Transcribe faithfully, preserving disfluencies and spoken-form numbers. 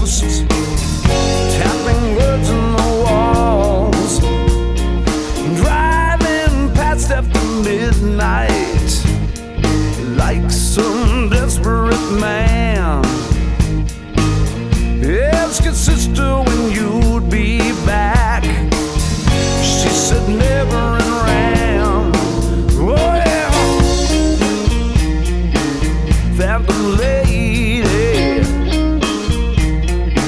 ghosts, tapping words in the walls, driving past after midnight like some desperate man. Ask your sister when you